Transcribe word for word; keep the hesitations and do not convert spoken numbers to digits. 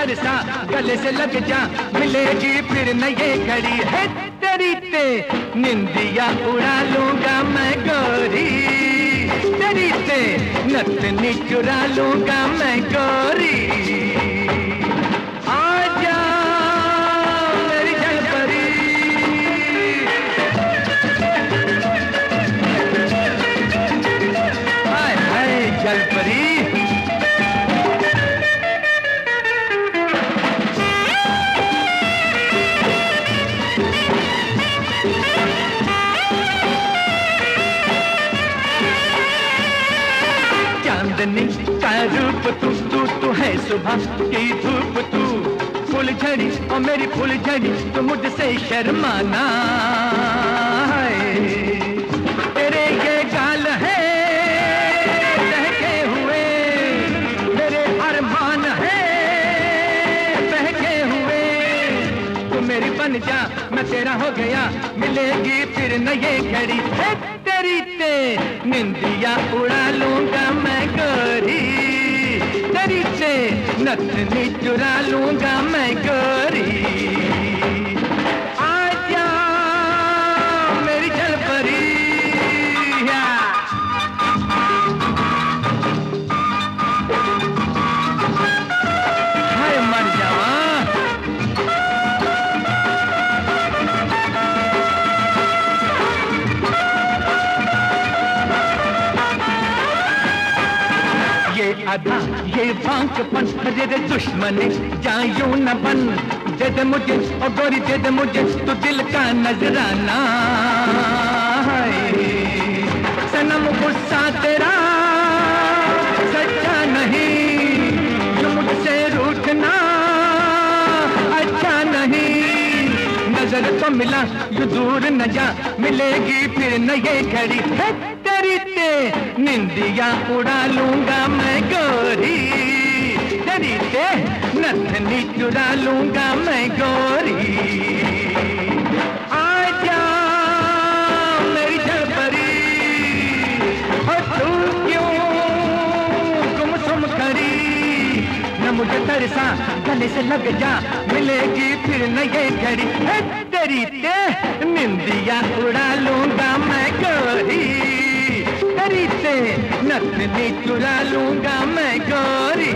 तरसा गले से लग जा, मिलेगी फिर न ये घड़ी है तेरी ते निंदिया उड़ा लूंगा मैं गोरी, तेरी ते नथनी चुरा लूंगा मैं गोरी। आजा मेरी जलपरी, हाय हाय जलपरी। चांदनी का रूप तू, तू तू है सुबह की धूप तू, फूल झड़ी और मेरी फूल झड़ी तो मुझसे शर्माना है। तेरे ये गाल है बहके हुए, मेरे अरमान है बहके हुए, तू मेरी बन जा मैं तेरा हो गया, मिलेगी फिर न ये घड़ी है तेरी ते निंदिया उड़ा लूंगा मैं गोरी, तेरी से नथनी चुरा लूंगा मैं गोरी। आजा मेरी जलपरी, हाय मर जावा। ये अदा ये भांकपन तेरे दुश्मन जायूं न बन, दे दे मुझे और गोरी दे दे मुझे तू दिल का नजराना है। सनम गुस्सा तेरा सच्चा नहीं, जो मुझसे रूठना अच्छा नहीं, नजर तो मिला यू दूर न जा, मिलेगी फिर न ये घड़ी है तेरी ते निंदिया उड़ा लूंगा मैं गोरी, तेरी ते नथनी चुरा लूंगा मैं गोरी। आजा मेरी जलपरी, और तू क्यों गुमसुम खड़ी, न मुझे तरसा गले से लग जा, मिलेगी फिर न ये घड़ी है तेरी ते निंदिया उड़ा लूंगा मैं गोरी, तेरी से नथनी चुरा लूंगा मैं गोरी।